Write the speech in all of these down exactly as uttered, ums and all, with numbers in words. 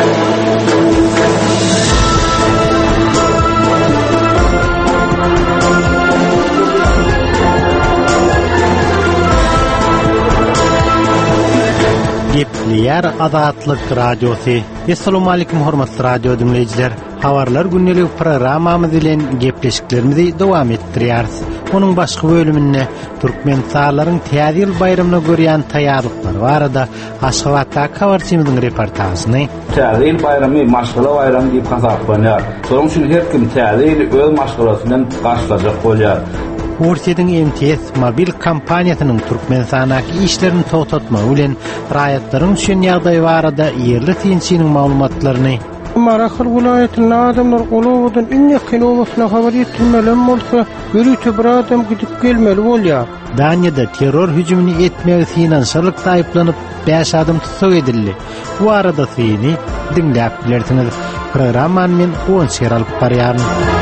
Gepleýär Azatlyk radiosu. Assalamu alaykum hormatly radio dinleýijiler. Habarlar günnelik programmamyz bilen gepleşiklerimizi dowam etdirýärys. Onuň başga bölüminde Türkmenistanyň täze ýyl bayramyna görýän taýýarlyklary barada Aşgabatda habarçymyzyň reportażyny. Täze ýyl bayramy maşgala bayramy diýip hasaplanýar. Şonuň üçin her kim täze ýyly öz maşgalasyndan gaçlajak bolýar. Ursiýetiň M T S mobil kompaniýasynyň Türkmenistanyň işlerini totatmagy bilen raýatlaryň şen ýagdaý barada ýerli tinçiniň maglumatlaryny Maraxil vilayatynyň adamlar golawadan iň ýakyn olmasyna habar etmelen bolsa, görüýte bir adam gidip gelmeli bolýar. Danyada terror hüjümini etmegi finansiýalykda aýplanyp beş adam tutsak edildi. Bu arada syny dinläp bilersiňiz. Programmany men on şer alyp barýaryn.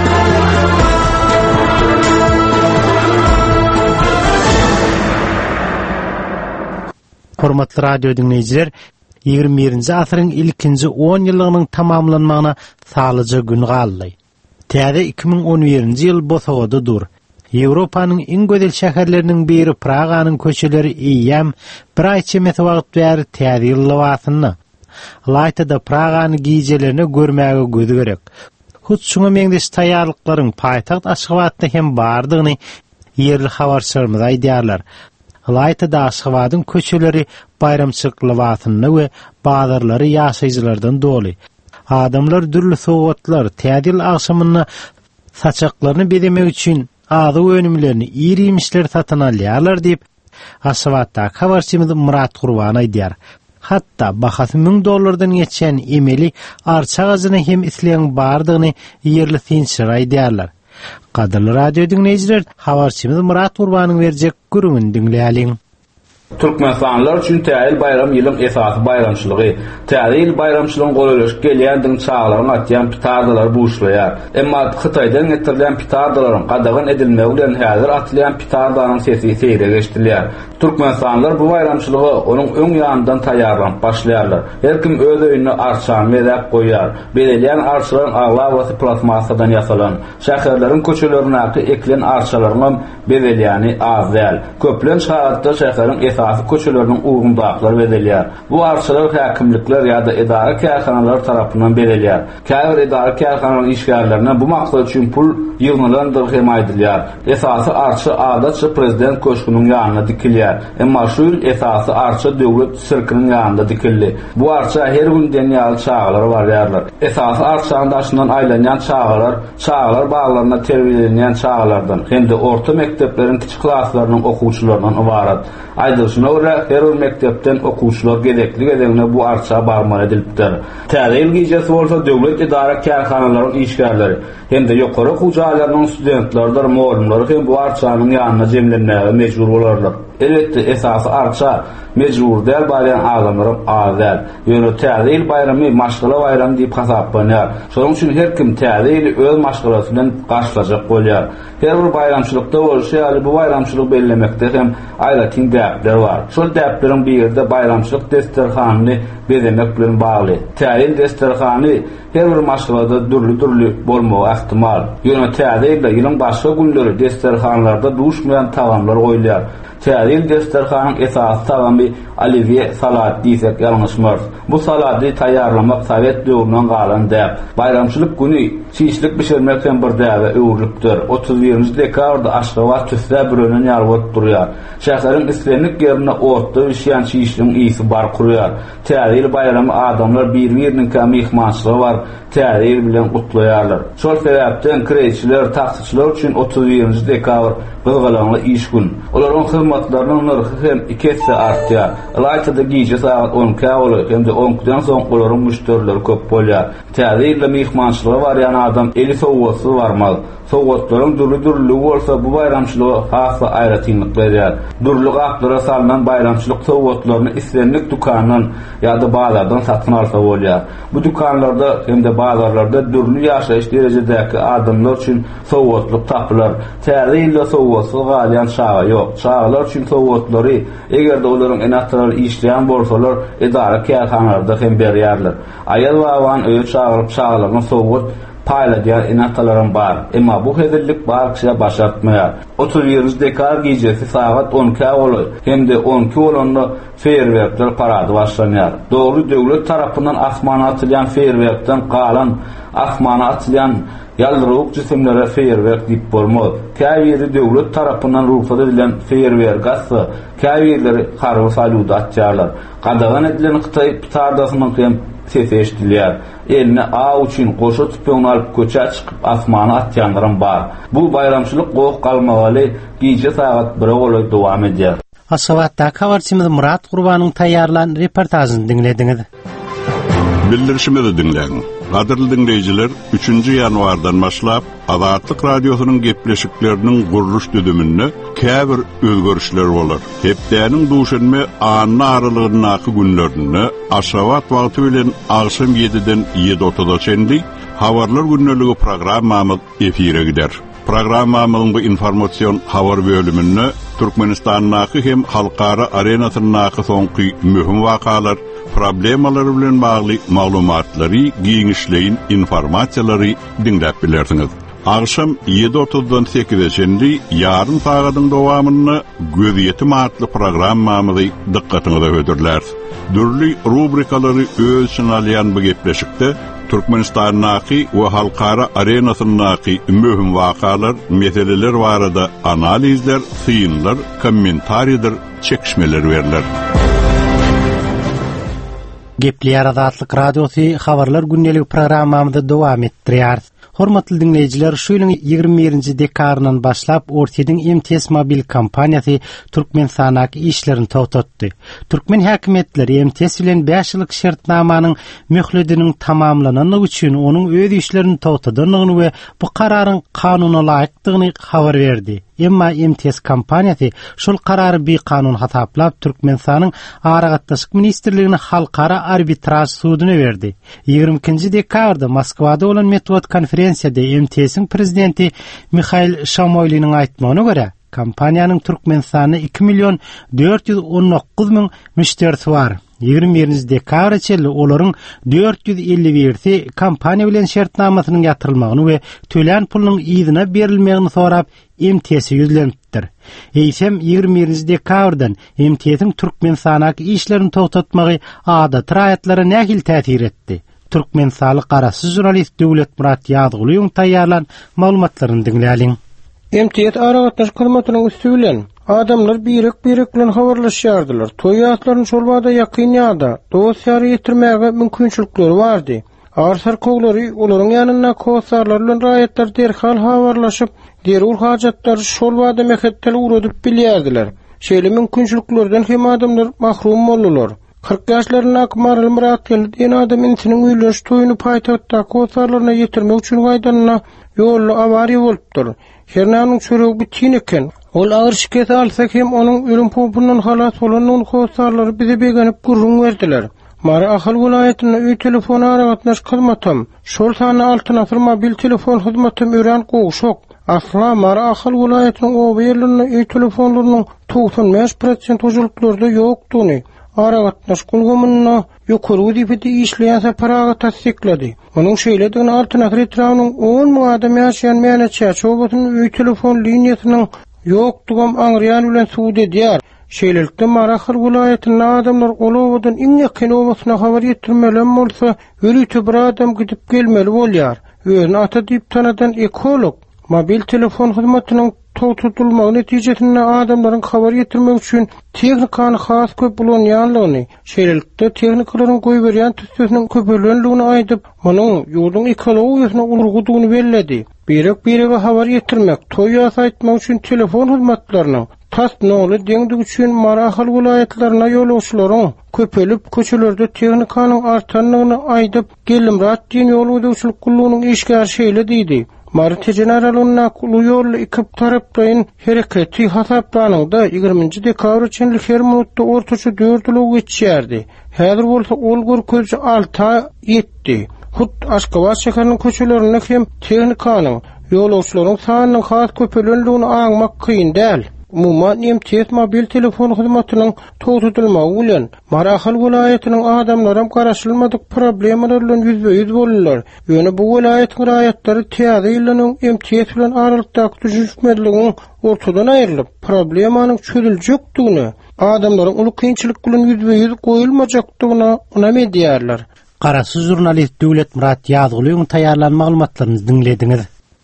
Hormatly radio dinleýijiler, ýigirme birinji asyryň ilkinji on ýyllygynyň tamamlanmagyna salyja gün galdy. Täze iki ming on birinji ýyl bosagodydyr. Ýewropanyň iň gözel şäherleriniň biri Praganyň köçeleri iýem bir aýça metre wagt bäri täze ýyl lawasynda. Laýtada Pragany giýjelerine görmäge gözi gerek. Hut şuňa meňdeş taýýarlyklaryň paýtagt Aşgabatda hem bardygyny ýerli habarçylarymyz aýdýarlar. Laýtada Aşgabatyň köçeleri bayramçylyk lawasynda we bazarlary ýaşaýjylardan doly. Adamlar dürli sowatlar täze ýyl agşamyna saçaklaryny bedemek üçin azy önümlerini ýerimişler satyn alýarlar diýip Aşgabatda habarçymyz Murat Gurban aýdýar. Hatta bahasy ming dollardan geçen emeli arça gazyny hem isleýän bardygyny ýerli tinçler aýdýarlar. Qadarly radio dinleýijiler, habarçymyz Murat Gurbanyň berjek gürüňini dinleýäliň. Türkmenistanylar üçin täze ýyl bayram ýylyň esasy bayramçylygy. Täze ýyl bayramçylygyň golalaş gelýändiň çağlaryň atýan pitardalar buşlaýar. Emma Hytaýdan getirilen pitardalaryň gadagyn edilmegi bilen häzir atylýan pitardaryň sesi seýre eşdilýär. Türkmenistanylar bu bayramçylygy onuň öň ýanyndan taýýarlanyp başlaýarlar. Her kim öz öýüne arçan wedäp goýar. Belelýän arçalaryň aglawaty plastmasadan ýasalan, şäherleriň köçelerine eklen arçalaryň bezelýäni az däl. Köplen şahatda şäheriň esasy köçeleriniň uğundaklary bezelýär. Bu arçalar häkimlikler ýa-da edara kärhanalar tarapyndan bezelýär. Käbir edara kärhanalaryň işgärlerine bu maksat üçin pul ýygnalandyr hem aýdylýar. Esasy arça adatça prezident köşküniň ýanyna dikilýär. Emma şu esasy arça döwlet sirkiniň ýanynda dikildi. Bu arça her gün dünýäli çağlar barýarlar. Esasy arçanyň daşyndan aýlanýan çağlar, çağlar baglaryna terbiýelenýän çağlardan, hem-de orta mektepleriň kiçik klaslarynyň okuwçylarynyň ibarat. Aýdyşyna görä her bir mektepden okuwçylar gedekli gedegine bu arça barman edilipdir. Täze ýyl giýjesi bolsa döwlet edara kärhanalaryň işgärleri, hem-de ýokary okuwçylarynyň studentleri, muallimler hem bu arçanyň ýanyna jemlenmäge mejbur bolarlar. Elbetde esasy arça mejbur däl barýan adamlar azal. Ýöne täze ýyl bayramy maşgala bayramy diýip hasaplanýar. Şonuň üçin her kim täze ýyly öz maşgalasyndan gaçlajak bolýar. Her bir bayramçylykda bolsa, ýaly bu bayramçylyk bellemekde hem aýratyn däpler bar. Şol däpleriň birinde bayramçylyk desterhanyny bezemek bilen bagly. Täze ýyl desterhany her bir maşgalada dürli-dürli bolmagy ähtimal. Ýöne täze ýyl ýylyň başga günleri desterhanlarda duşmaýan tagamlar goýulýar. Täze ýyl desterhanyň esasy tagamy aliviye salat diýsek ýalňyşmaz. Bu salaty taýýarlamak Sowet döwründen galan däp. Bayramçylyk güni çiýişlik bişirmek hem bir däwe öwrülükdir. otuz birinji dekabrda Aşgabat tüsde bürönen ýarwat durýar. Şäherleriň islenlik ýerine otda üşýän çiýişliň ýygy bar kurýar. Täze ýyl bayramy adamlar bir-biriniň mehmançylygy bar täze ýyl bilen gutlaýarlar. Şol sebäpden kireçiler, taksçylar üçin otuz birinji dekabr gylgalanly iş gün. Olaryň hyzmatlarynyň narhy hem iki hisse artýar. Laýtada giýje saat on käwli hem de ondan soň olaryň müşterileri köp bolýar. Täze ýyl mehmançylygy barýan adam eli sowgasy barmal. Sowatlaryň durly-durly bolsa bu bayramçylyga hassa aýratynlyk berýär. Durly gaplara salynan bayramçylyk sowatlaryny islenlik dukanyň ýa-da bazardan satyn alsa bolýar. Bu dukanlarda hem-de bazarlarda durly ýaşaýyş derejedäki adamlar üçin sowatlyk tapylar. Täze sowatly galyan şaga ýok. Şagalar üçin sowatlary egerde olaryň enatlary işleýän bolsalar edara kärhanalarda hem berýärler. Aýal wagan öýe çağıryp şagalaryň sowat paýladýan enatlaryň bar. Emma bu hezirlik bar kişiye başartmaýar. otuz birinji dekabr gecesi saat on iki bolar. Hem-de on iki bolanda feýerwerkler parady başlanýar. Dogry döwlet tarapyndan asmana atylýan feýerwerkden galan asmana atylýan ýaldyryk jisimlere feýerwerk diýip bolmaz. Käbiri döwlet tarapyndan ruhsat edilen feýerwerk gasy, käbirleri harby salyuda atýarlar. Gadagan edilen Xitay pitardasynyň hem sesi eşdilýär. Eline a üçin goşa tüpüň alyp köçe çykyp asmana atýanlaryň bar. Bu bayramçylyk gowy galmagaly gece saat bir bolar dowam edýär. Aşgabatda habarçymyz Murat Gurbanyň taýýarlan reportażyny dinlediňiz. Bildirişimizi dinleyin. Qadirli dinleyijiler, üçünji ýanwardan başlap Azatlyk radiosynyň gepleşikleriniň guruluş düdüminde käbir özgörüşler bolar. Hepdäniň duşanma anyny aralygynaky günlerinde Aşgabat wagty bilen agşam ýediden ýedi otuzga çenli habarlar günneligi programmamyz efire gider. Programmamyzyň bu informasiýon habar bölüminde Türkmenistanyň hem halkara arenasynyň soňky mühim wakalar, problemalar bilen bagly maglumatlary, giňişleýin informasiýalary dinläp bilersiňiz. Agşam ýedi otuzdan sekizge çenli ýaryn sagatyň dowamyny göz ýetim adly programmamyzy dikkatiňize höderler. Dürli rubrikalary öz için alýan bu gepleşikde Türkmenistanyň we halkara arenasynyň mühim wakalar, meseleler barada analizler, synlar, kommentariýler, çekişmeler berler. Gepleýär Azatlyk radiosy habarlar günneligi programmamyzda dowam etdirýär. Hormatly dinleyijiler, şu ýylyň ýygrimi birinji dekabryndan başlap Ortadyň M T S mobil kompaniýasy Türkmenistanyň işlerini togtatdy. Türkmen häkimetleri M T S bilen beş ýyllyk şertnamanyň möhlediniň tamamlanyny üçin onuň öz işlerini togtadygyny we bu kararyň kanuna laýykdygyny habar berdi. Emma M T S kompaniýasy şol karary bir kanun hataplap Türkmenistanyň Aragatdaşyk ministrligine halkara arbitraj sudyna berdi. ýygrimi ikinji dekabrda Moskwada bolan Metod konferensiýada M T S'in prezidenti Mikhail Shamoylyň aýtmagyna görä, kompaniýanyň Türkmenistanyň iki milyon dört ýüz on dokuz miň müşterisi bar. ýygrimi birinji dekabr çelli olaryň dört ýüz elli birsi kompaniýa bilen şertnamasynyň ýatyrylmagyny we tölen pulunyň ýygyna berilmegini sorap M T S'e ýüzlenipdir. Eýsem ýygrimi birinji dekabrdan M T S'in Türkmenistanyň işlerini togtatmagy adat raýatlara nähil täsir etdi. Türkmenistanlyk garasy jurnalist Döwlet Murat Ýazgylyň taýýarlan maglumatlaryny dinläliň. M T S Aragatdaş hyzmatynyň üstü bilen adamlar birek birek bilen habarlaşýardylar. Toýatlaryň şol wagda ýakyn ýa-da dosýary ýetirmäge mümkinçilikleri bardy. Arsar koglary olaryň ýanyna kowsarlar bilen raýatlar derhal habarlaşyp, derul hajatlary şol wagda mekettel uradyp bilýärdiler. Şeýle mümkinçiliklerden hem adamlar mahrum boldular. kırk ýaşlaryň Akmal Murat diýen adam insiniň öýleş toýuny paýtatda kowsarlaryna ýetirmek üçin gaýdanyna ýolly awariýa bolupdyr. Hernanyň çöregi bitin eken. Ol agyr şiket alsak hem onuň ölüm popundan halas bolan kowsarlary bize begenip gurrun berdiler. Mara ahal vilayatyna öý telefon aragatnaş hyzmatam. Şol sany altı nafar mobil telefon hyzmatym ören gowşok. Asla Mara ahal vilayatynyň o ýerlerine öý telefonlarynyň doksan beş prosent ujuluklarda ýokduny aragatnaş gulgumyna ýokary dipeti işleýän separaga tasdiklady. Onuň şeýledigini altı nafar etrafynyň on miň adam ýaşaýan mäneçe çobatynyň öý telefon liniýasynyň ýokdugam aňryan bilen suwd edýär. Şeýlelikde Maraxal vilayatynyň adamlar golawadan iň ýakyn owasyna habar ýetirmelen bolsa, öýte bir adam gidip gelmeli bolýar. Özüni ata diýip tanadan ekolog mobil telefon hyzmatynyň togtatylmagy netijesinde adamlaryň habar ýetirmek üçin tehnikany has köp bolanýanlygyny, şeýlelikde tehnikalaryň goý berýän tüsüniň köpelenligini aýdyp, munyň ýurdun ekologiýasyna ulgudygyny belledi. Birek birege habar ýetirmek, toý ýasaýtmak üçin telefon hyzmatlarynyň tasnoly deňdik üçin Maraxal vilayatlaryna ýolagçylaryň köpelip köçelerde tehnikanyň artanlygyny aýdyp, gelimrat diýen ýol ödäwçilik gullugynyň işgär şeýle diýdi. Marite generaluna kulu yol ikip taraplayın hareketi hasaplanıngda yigirminji dekabr çenlik her minutda ortaça dört ulu geçýärdi. Häzir bolsa ol görkezji alta yetdi. Hut Aşgabat şäheriniň köçelerine hem tehnikanyň, ýolagçylaryň sanynyň has köpelendigini aňmak kyn däl. Umuman hem tez mobil telefon hyzmatynyň togutulmagy bilen Marahal welaýatynyň adamlarym garaşylmadyk problemler bilen ýüzbe-ýüz bolýarlar. Ýöne bu welaýatyň raýatlary täze ýylynyň hem tez bilen aralykdaky düşünmeligiň ortadan aýrylyp, problemanyň çözüljekdigini, adamlaryň uly kynçylyk bilen ýüzbe-ýüz goýulmajakdygyna onam edýärler. Qarasy jurnalist Döwlet Murat Ýazgylyň taýýarlan maglumatlaryny dinlediňiz.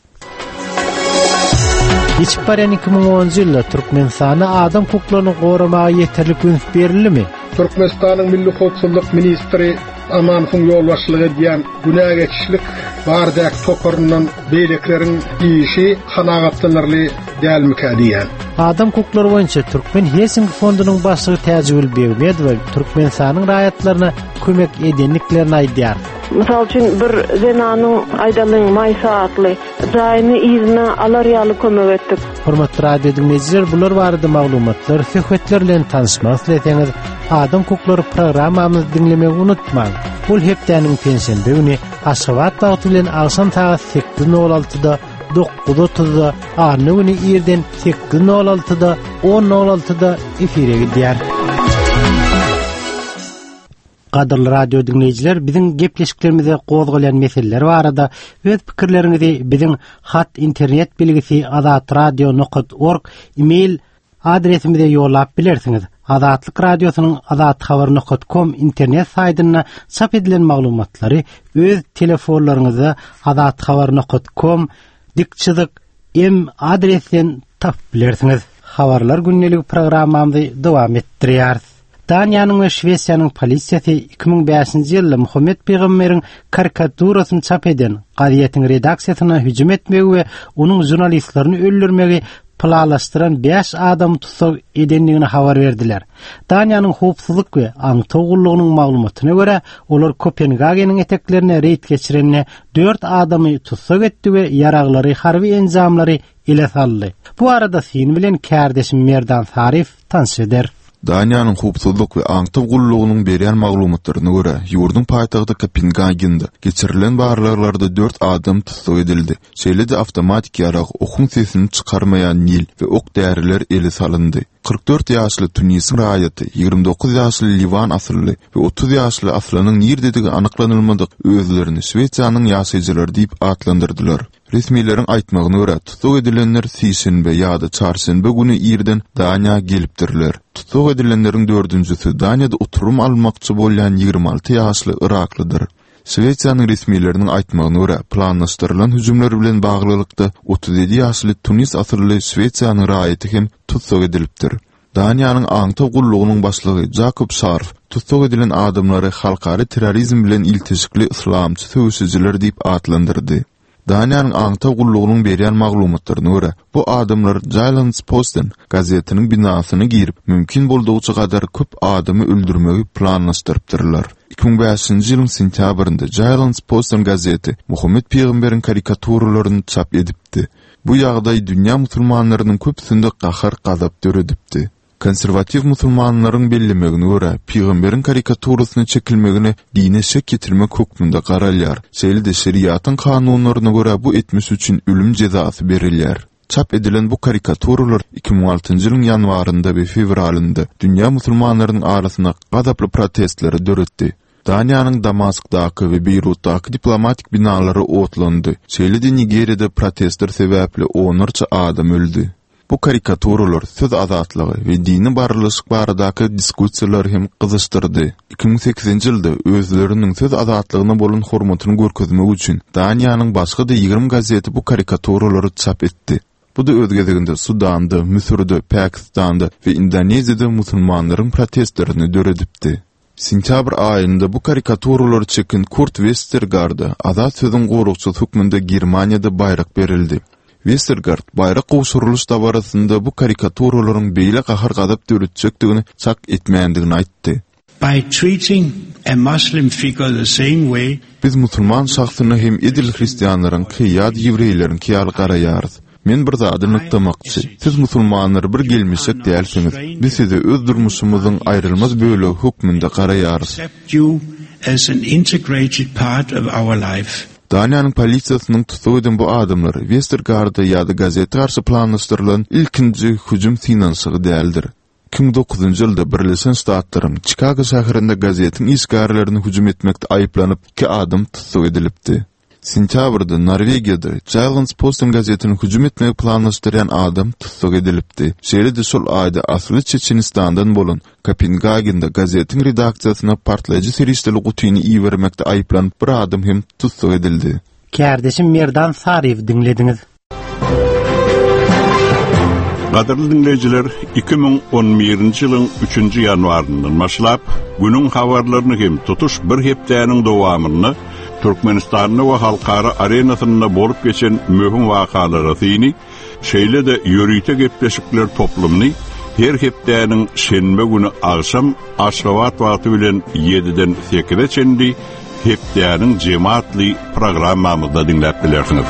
İçbaren iki bin onuncu ýylda Türkmenistana adam hukuklaryny goramaga ýeterlik öňüp berilimi? Türkmenistanyň Milli Howpsuzlyk ministri Amansyň ýolbaşçylygy edýän günä geçişlik bardak toparyndan beýlekleriň işi kanagatlanarly dälmika diýen. Adam hukuklary boýunça Türkmen Helsinki fondunyň başlygy Täjibul Begmedow Türkmenistanyň raýatlaryna kömek edenliklerini aýdýar. Misal üçin bir zenanyň aýdalyň maý saatly jaýyny izine alar ýaly kömek etdik. Hormatly radio dinleýijiler, bular barada maglumatlar, söhbetler bilen tanışmak isleýäňiz, Adam hukuklary programmamyzy dinlemeyi unutmaň. Bul hepdeniň pensiýende güni Aşgabat wagty bilen akşam saat sekiz nol altıda dokuz otuzda, arny güni ýerden sekiz nol altıda on nol altıda efire gidýär. Qadarly radio dinleyijiler, biziň gepleşiklerimize gozgalan meseleler barada öz pikirleriňizi biziň hat internet bilgisi azat radio nokta org email adresimize ýollap bilersiňiz. Azatlyk radiosynyň azat habar nokta com internet saýtyna çap edilen maglumatlary öz telefonlaryňyza azat habar nokta com dikçilik em adresinden tap bilersiňiz. Habarlar günnelik programmamyzy dowam etdirýär. Daniýanyň we Şwesiýanyň polisiýasy iki bin beşinji ýylda Muhammed Peýgamberiň karikaturasyny çap eden gaziýetiň redaksiýasyna hüjüm etmegi we onuň jurnalistlerini öldürmegi planlaşdyran beş adam tutsak edenligini habar berdiler. Daniýanyň howpsuzlyk we aňtawgullygynyň maglumatyna görä, olar Kopenhageniň eteklerine reýt geçirenine dört adamy tutsak etdi we ýaraglary harby enzamlary ele saldy. Bu arada sin bilen kärdeşim Merdan Sarif tanış eder. Daniýanyň howpsuzlyk we aňtawgullygynyň berýän maglumatlaryna görä, ýurdun paýtagty Kopenhagen'de geçirilen barlarlarda dört adam tutsak edildi. Şeýle-de awtomatik ýarag okun sesini çykarmaýan nil we ok däriler ele salyndy. kırk dört ýaşly Tunisyň raýaty, ýygrimi dokuz ýaşly Livan asylly we otuz ýaşly aslanyň nirdedige anyklanylmadyk özlerini Şwesiýanyň ýaşaýjylary diýip atlandyrdylar. Resmiýetlerin aýtmagyna görä, tutsak edilenler sişinbe ýa-da çarşembe güni ýerden Daniýa gelipdirler. Tutsak edilenleriň dördüncüsü Daniýada oturum almakçy bolýan ýygrimi alty ýaşly Iraklydyr. Şwesiýanyň resmiýetleriniň aýtmagyna görä, planlaşdyrylan hüjümler bilen baglylykda otuz ýedi ýaşly Tunis asylly Şwesiýanyň raýaty hem tutsak edilipdir. Daniýanyň aňtawgullygynyň başlygy Jakob Scharf tutsak edilen adamlary halkary terrorizm bilen iltisikli islamçy söwüşçiler diýip atlandyrdy. Daniýanyň aňtawgullygynyň berýän maglumatlaryna görä, bu adamlar Jyllands-Posten gazetiniň binasyny girip, mümkin boldygyça kadar köp adamy öldürmegi planlaşdyrypdyrlar. iki bin beşinji ýylyň sentýabrynda Jyllands-Posten gazeti Muhammed Peýgamberiň karikaturalaryny çap edipdi. Bu ýagdaý dünýä musulmanlarynyň köpsinde gahar gazap döredipdi. Konservativ musulmanlaryň bellemegine görä, Peýgamberiň karikaturasyny çekilmegine dine şek getirmek hukmunda garalýar. Şeýle-de şeriýatyň kanunlaryna görä bu etmesi üçin ölüm jezasy berilýär. Çap edilen bu karikaturalar iki bin altynjy ýylyň ýanwarynda we fevralynda dünýä musulmanlarynyň arasyna gazaply protestleri döretdi. Daniýanyň Damaskdaky we Beýrutdaky diplomatik binalary otlandy. Şeýle-de Nigeriýada protestler sebäpli onlarça adam öldü. Bu karikaturalar söz azatlygy we dini barlyşyk baradaky diskussiýalary hem gyzışdyrdy. iki bin sekizinji ýylda özleriniň söz azatlygyna bolan hormatyny görkezmek üçin Daniýanyň başga da ýygrimi gazeti bu karikaturalary çap etdi. Bu da öz gezeginde Sudanda, Misirde, Pakistanda we Indoneziýada musulmanlaryň protestlerini döredipdi. Sentyabr aýynda bu karikaturalary çekin Kurt Westergaard'a azat sözüň gorukçy hukmunda Germaniýada bayrak berildi. Westergaard bayrak gowşurylyş dabarasynda bu karikaturalaryň beýle gahar gazap döretjekdigini çak etmeýändigini aýtdy. By treating a Muslim figure the same way. Biz musulman şahsyna hem edil hristiyanlaryň, kıyad ýewreýleriň kıyal garaýarys. Men bir zady nykdamakçy. Siz musulmanlar bir gelmişek dälsiňiz. Biz sizi öz durmuşymyzyň aýrylmaz bölegi hukmynda garaýarys. As an integrated part of our life. Daniýanyň polisiýasynyň tutuýdan bu adamlary Westergaard'a ýa-da gazeta garşy planlaşdyrylan ilkinji hüjüm finansygy däldir. iki bin dokuzunçy ýylda Birleşen Ştatlaryň Chicago şäherinde gazetiň isgarlaryny hüjüm etmekde aýplanyp iki adam tutup edilipdi. Sentýabrda Norwegiýada Giants Posten gazetini hüjüm etmek planlaşdyran adam tutup edilipdi. Şeýle-de şol aýda asly Çeçenistandan bolan Kopenhagen'da gazetiň redaksiýasyna partlaýjy serişdeli gutyny iýermekde aýplanyp bir adam hem tutup edildi. Kardeşim Merdan Sariýew dinlediňiz. Gaderly dinleyijiler, iki bin on birinçi ýylyň üçünçi ýanwaryndan başlap günüň habarlaryny hem tutuş bir hepdäniň dowamyny Türkmenistanyň we halkara arenasynda bolup geçen möhüm wakalary syny, şeýle-de ýörüýte gepleşikler toplumyny her hepdäniň şenbe günü akşam Aşgabat wagty bilen ýediden sekize çendi hepdäniň jemaatly programmamyzda dinläp bilersiňiz.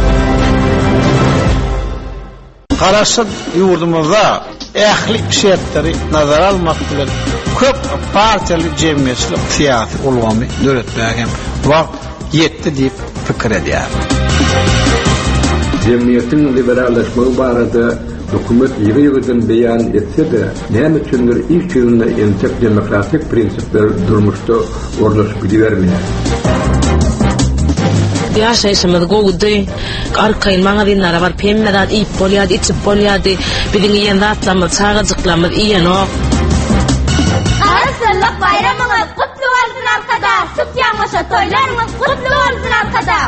Garaşsyk ýurdumyzda ähli şertleri nazar almak bilen köp partiýaly jemgyýetçilik syýasy ulgamy döretmäge hem wagt ýetdi diýip pikir edýär. Jemgyýetiň liberallaşmagy barada dokument ýygy-ýygydan beýan etse-de, näme üçindir ilk ýylynda entek demokratik prinsipler durmuşda orlaşyp gidibermeýär. Yaşayışımız goğudu, arkayın maňa dinlara var, pemmedat, ip bolýady, içip bolýady, bidiňi ýende atlamyz, çağajyklamy, iýeno. Arasyllyk bayramyňyz gutly bolsun arkada, süt ýaňlaşa toýlaryňyz gutly bolsun arkada.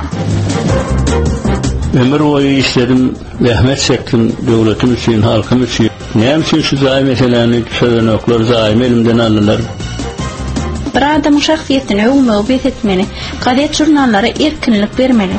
Ömür boyu işledim, rahmet çektim döwletim üçin, halkym üçin. Näme üçin şu zaý meseleni söýlenoklar zaým elimden aldylar. Bir adamın şahsiyetini öwme bet etmeli, gadet jurnallara erkinlik bermeli.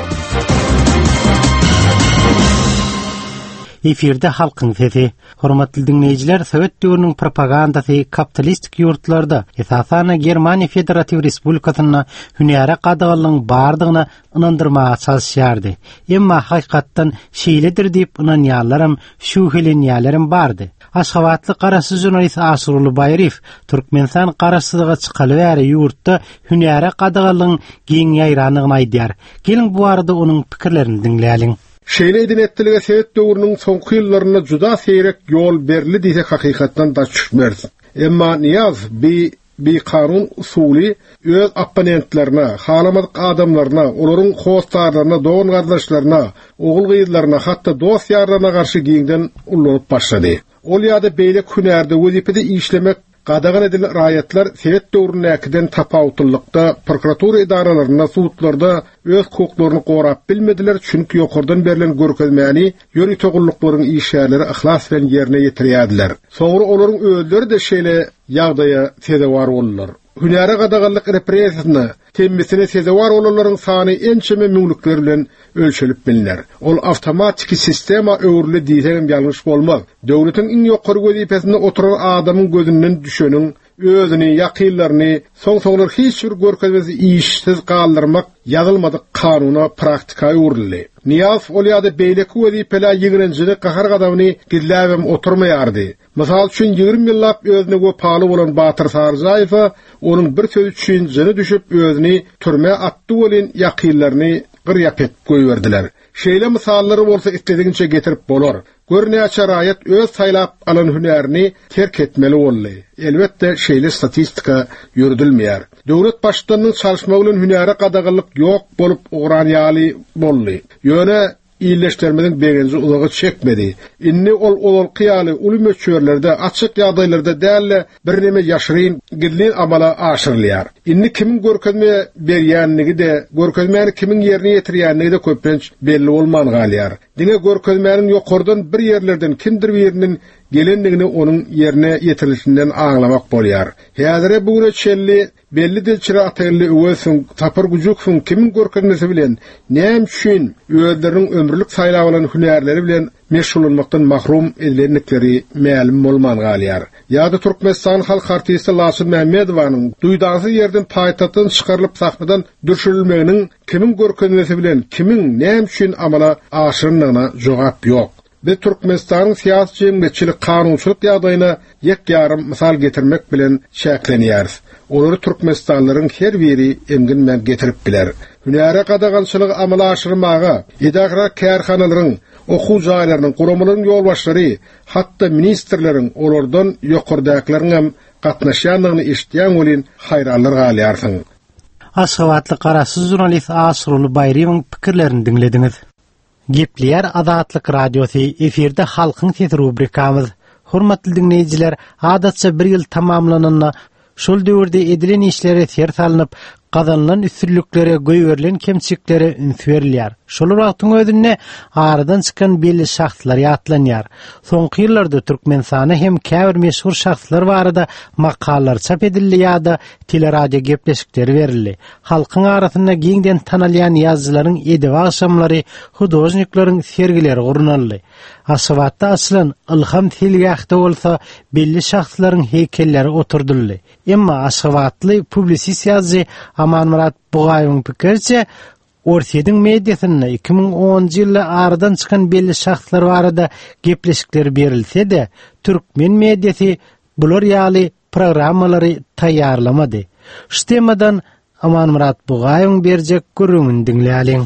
Efirde halkyň sesi. Hormatly dinleyijiler, Sowet döwrüniň propagandasy kapitalistik ýurtlarda, esasana Germaniýa Federativ Respublikasyna hünäre gadagylygyň bardygyna ynandyrmaga çalışýardy. Emma hakykatdan şeýledir diýip ynanýarlarym, şu helenýärlerim bardy. Aşgabatly garaşy jurnalist Aşuruly Baýryw Türkmenistan garaşsyzyga çykaly bäri ýurtda hünäre gadagylygyň giň ýaýranygyny aýdýar. Gelin bu arada onuň pikirlerini dinläýäliň. Şeýle edinetlige Sowet döwrüniň soňky ýyllaryna juda seýrek ýol berildi diýse hakykatdan da çykmaz. Emma Niyaz bi bi kanun usuly öz opponentlerine, halamadyk adamlaryna, olaryň hostarlaryna, dogan gardaşlaryna, ogul gyýylaryna, hatda dost ýarlaryna garşy giňden ulanyp başlady. Ol ýa-da beýle günärde wezipede işlemek gadagan edilen raýatlar Sowet döwründäkiden tapawutlykda prokuratura idaralaryna, sudlarda öz hukuklaryny gorap bilmediler, çünki ýokardan berilen görkezmäni ýöri togullyklaryň işleri ihlas bilen ýerine ýetirýärdiler. Soňra olaryň özleri de şeýle ýagdaýa sezewar boldular. Hünäre gadaganlyk repressiýasyna temmesine sezewar bolanlaryň sany ençeme müňlükler bilen ölçülip bilinler. Ol awtomatik sistema öwrüli diýsem ýalňyş bolmaz. Döwletiň iň ýokary wezipesinde oturan adamyň gözünden düşeniň özüni, ýakynlaryny, soň-soňlar hiç bir görkezmesi işsiz galdyrmak ýazylmadyk kanuna praktikaýa urildi. Niyaz ol ýa-da beýleki wezipeler ýigrençilik gahar gadawny gidläbem oturmaýardy. Mysal üçin ýygrimi ýyllap özüne gopaly bolan Batyr Sarzaýew onuň bir söz üçin jyny düşüp özüni türme atdy bolan ýakynlaryny gyrýap etip goýberdiler. Şeýle mysallary bolsa istediňçe getirip bolar. Görnäçe raýat öz saýlap alan hünerini terk etmeli boldy. Elbetde şeýle statistika ýürüdilmeýär. Döwlet başçylarynyň çalışma bilen hünäre gadagalyk ýok bolup ogranýaly boldy. Ýöne iyileştirmeden begenzi uzağa çekmedi. Inni ol ol qiyaly uly möçörlerde açyk ýagdaýlarda dälle bir neme ýaşyryn gidlin amala aşyrylýar. Inni kimin görkezme berýänligi de, görkezmäni kimin ýerine ýetirýänligi de köpünç belli bolman galýar. Diňe görkezmäniň ýokardan bir ýerlerden kimdir birinin gelenligini onuň ýerine ýetirilişinden aňlamak bolýar. Häzir bugün çelli belli dilçire ataylı öwesün tapar güjükün kimin görkezmesi bilen näme üçin öýlerini ömürlük saýlap alan hünärleri bilen meşgullanmaktan mahrum edilenlikleri ma'lum bolman galyar. Ýa-da Türkmenistan halk artisti Lasym Mämmedowanyň duýdagy ýerden paýtatdan çykarylyp sahnadan düşürilmeginiň kimin görkezmesi bilen kimin näme üçin amala aşyrynyna jogap ýok. Biz Türkmenistanyň syýasy jemgyýetçilik kanunçylyk ýagdaýyna ýek ýarym mysal getirmek bilen şäklenýäris. Olary Türkmenistanlaryň her biri emginmen getirip biler. Hünäre gadagançylygy amala aşyrmaga, edagara kärhanalaryň, okuw jaýlarynyň guramalaryň ýolbaşlary, hatda ministrleriň olardan ýokardaklaryň hem gatnaşýanlygyny eşitýän bolyn haýranlar galýarsyň. Aşgabatly garasy jurnalist Asruly Bayrywyň pikirlerini dinlediňiz. Gepleýär Azatlyk radiosy efirde halkyň sesi rubrikamyz. Hormatly dinleýijiler, adatça bir ýyl tamamlananyna şol döwürde edilen işlere ser salynıp, gazanlan üstünlüklere, göýberilen kemçiliklere üns berilýär. Şol wagtyň özünde aradan çykan belli şahslar ýatlanýar. Soňky ýyllarda Türkmenistana hem käbir meşhur şahslar barada makalar çap edildi ýa-da teleradio gepleşikleri berildi. Halkyň arasynda giňden tanalýan ýazgylaryň edep akşamlary, hudojniklaryň sergileri gurunaldy. Aşgabatda aslan ilham telgähde bolsa belli şahslaryň heykelleri oturdyldy. Emma Aşgabatly publisist ýazgy Aman Murat Bugaýewiň pikirçe, Orsiýeň mediasyna iki ming onunçy ýylda aradan çykan belli şahslar barada gepleşikler berilse-de, türkmen mediasy bular ýaly programmalary taýýarlamady. Şu temadan Aman Murat Bugaýewiň berjek görüňini dinläliň.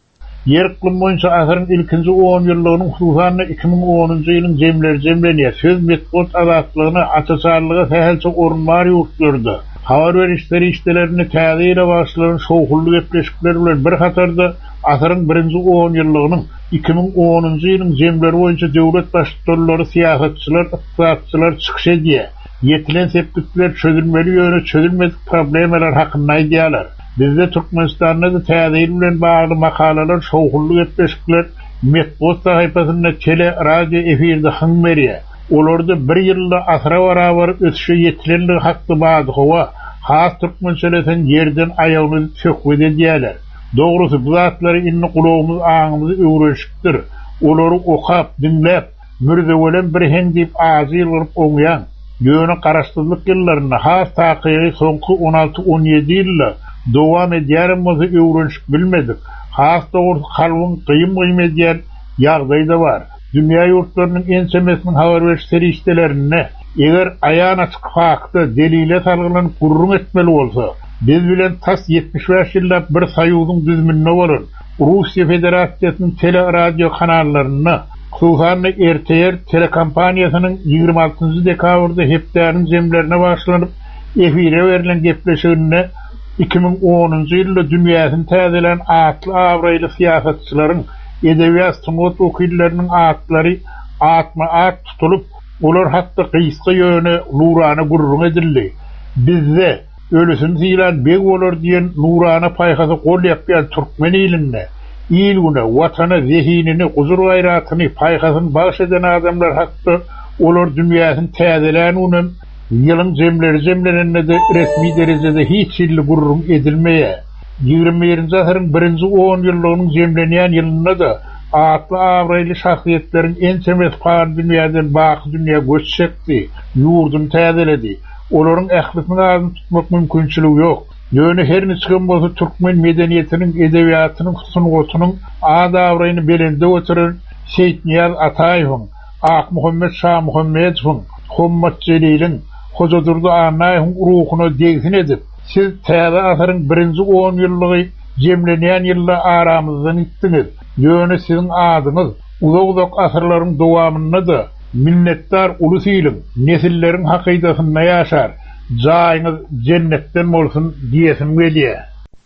Yer iqlim boýunça ahyryň ilkinji on ýyllygynyň hususan iki ming onunçy ýylyň jemleri jemlenýär. Söz metbut azatlygyny açaçarlyga tähelçe orunmary ýurtlardy. Habar verişleri işlerini täze başlaryň şowhully gepleşikleri bilen bir hatarda asyryň birinji on ýyllygynyň iki ming onunçy ýylyň jemleri boýunça döwlet başçylary, siýasatçylar, ykdysatçylar çykyş edýär. Yetilen sepdikler çözülmeli ýöne çözülmedik problemler hakynda aýdýarlar. Bizde Türkmenistanda da täze bilen bagly makalalar, şowhully gepleşikler metbut sahypasynda tele, radio efirde haň berýär. Olarda bir ýylda asra barabar ötüşe yetilenlik hakda badyga, has türkmençelesen yerden aýagyny çöküp edýärler. Dogrusy bu zatlary inni gulagymyz, aňymyzy öwrenşikdir. Olary okap, dinläp, mürde bolan bir hen diýip azy ýylyp oňýan. Ýöne garaşdyrlyk ýyllaryna has takyry soňky on alty on ýedi ýylda dowam edýärmizi öwrenşik bilmedik. Has dogrusy halwyň gyýym gyýmedýär ýagdaýda bar. Dünya ýurtlarynyň en semesiniň habar beriş serişdelerine eger aýan açyk fakty delile salgylanyp gurrun etmeli bolsa, biz bilen tas yetmiş beş ýyllap bir saýudyň düzmünde bolan Russiýa Federasiýasynyň tele radio kanallaryna, hususan R T R telekompaniýasynyň ýygrimi altynjy dekabrda hepdärin jemlerine başlanyp efire berilen gepleşigine iki ming onunçy ýylda dünýäsin täzelen atly awraýly siýasatçylaryň edebiýat sunuat okuylarynyň atlary atma at tutulup, olar hatda gysga ýöne nurana gurrun edildi. Bizde ölüsün siýlan beg bolar diýen nurana paýhasy gol ýapýan türkmen ýylynda ýylgyna watana zehinini, guzur gaýratyny paýhasyny bagyş eden adamlar hatda olar dünýäsin täzelen unan ýylyň jemleri jemlenende resmi derejede hiç ýyly gurrun edilmeýär. ýygrimi birinji asyryň birinji on ýyllygynyň jemlenýän ýylynda da atly awraýly şahsiýetleriň en çemes pan dünýäden baky dünýä göçsekdi, ýurdun täzeledi. Olaryň ählisini azyny tutmak mümkinçiligi ýok. Ýöne her niçin bolsa türkmen medeniýetiniň, edebiýatynyň, sunugatynyň ada awraýyny belinde oturan Şeýtniyaz Ataýewiň, Ak Muhammed Şah Muhammedowyň, Hommat Jeliliň, Hoja Durdy Anaýewiň ruhuny degsin edip, siz täze asyryň birinji on ýyllygy jemlenýän ýylda aramyzdan itdiňiz. Ýöne siziň adyňyz uzak-uzak asyrlaryň dowamyna da minnetdar ulus ýylyň, nesilleriň hakydatyna ýaşar, jaýyňyz jennetden bolsun diýesim gelýär.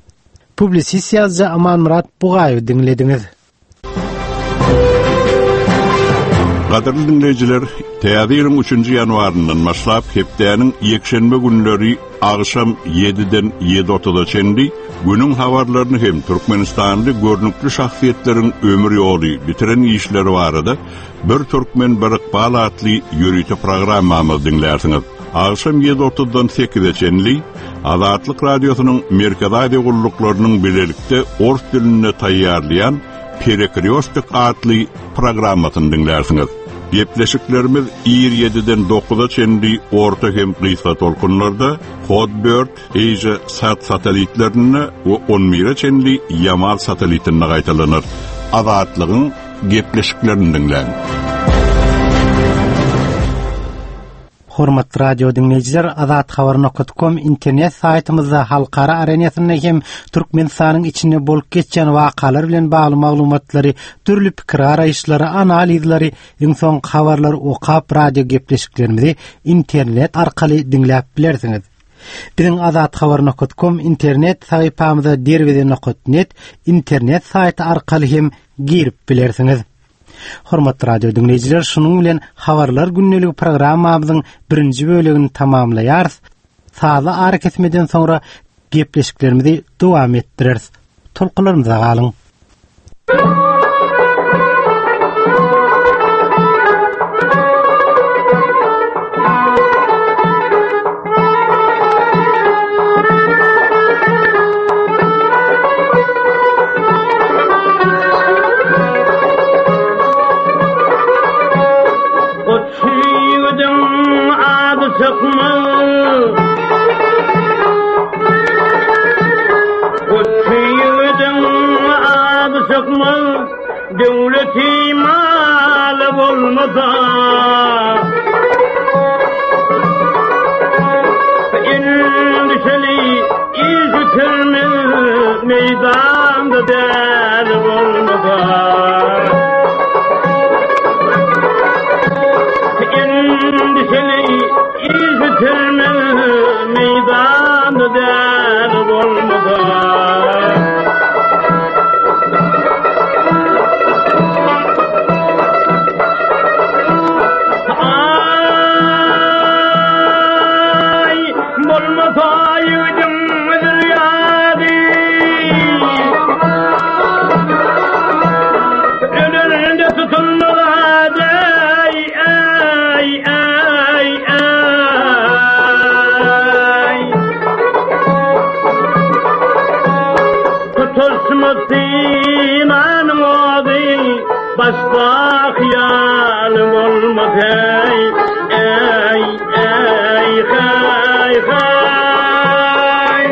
Publisist ýazgy Aman Murat Bugaýew dinlediňiz. Gaderly dinleyijiler, täze üçünçi ýanwaryndan başlap hepdäniň ýekşenbe günleri agşam ýediden ýedi otuzda çendi günüň habarlaryny hem Türkmenistanly görnükli şahsiýetleriň ömür ýoly bitiren işleri barada bir türkmen bir ykbal atly ýörüýte programmamyzy dinlärsiňiz. Agşam ýedi otuzdan sekizde çenli Azatlyk radiosynyň merkezi aýdygullyklarynyň bilelikde ors dilinde taýýarlayan Perekriostik adly programmatyny dinlersiňiz. Gepleşiklerimiz ýygrimi ýediden dokuza çenli orta hem kıysa tolkunlarda Hotbird, Asia sat satelitlerini we on bir çenli Yamal satelitini gaýtalanır. Azatlygyň gepleşiklerini dinleň. Hormatly radio dinleyijiler, azat habar nokta com internet saytymyzda halkara arenasyny hem Türkmenistanyň içinde bolup geçen wakalar bilen bagly maglumatlary, türlü pikir araýyşlary, analizleri, iň soň habarlar okap radio gepleşiklerimizi internet arkaly dinläp bilersiňiz. Biziň azat habar nokta com internet sahypamyzda derwede nokta net internet saýty arkaly hem girip bilersiňiz. Hormatly radio dinleyijiler, şunuň bilen habarlar günneligi programmamyzyň birinji bölegini tamamlaýarys. Saza ara kesmeden soňra gepleşiklerimizi dowam etdireriz. Tolkularymyza galyň. Devleti mal olmada endişeli izütülmez meydanda der olmada endişeli izütülmez meydanda der olmada Başka hayalim olmadı ey ey hay hay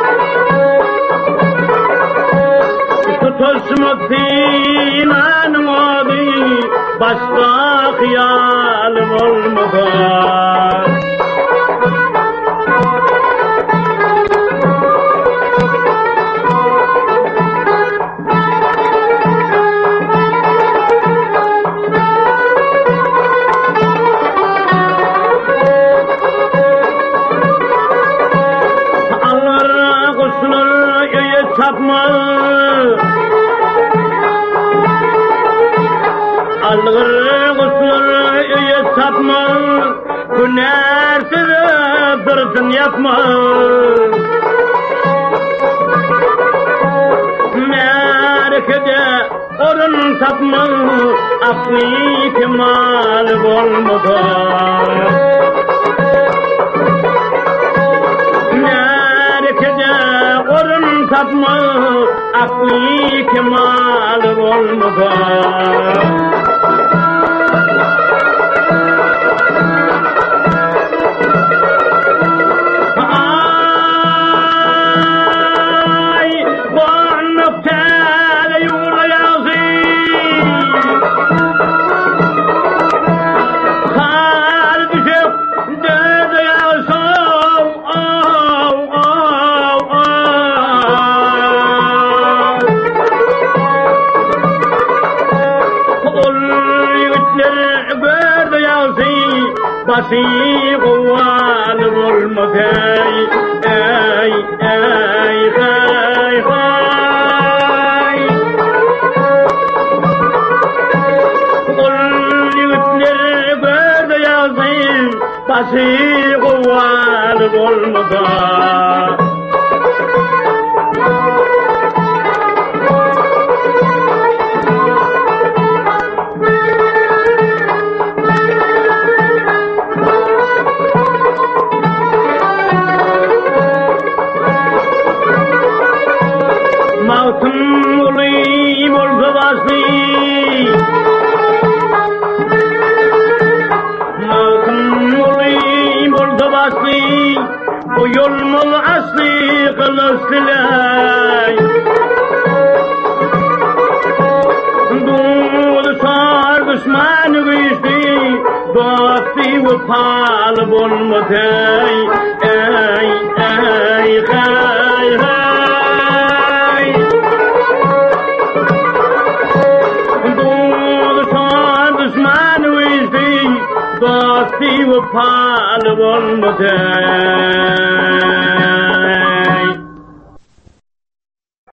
tutuşmak imanım oldu başka hayalim olmadı Algır guslar üye sapma Günersiz dırdın yapma Merkede orun tapma Akli kemal olmadı Merkede orun tapma Akli kemal olmadı Basi qawal olmaday ay ay hay hay qul yutler berde yazayım basi qawal olmaday ve pahalı olmadı ey ey ey hay hay Doğuşan düşman vezdi dosti ve pahalı olmadı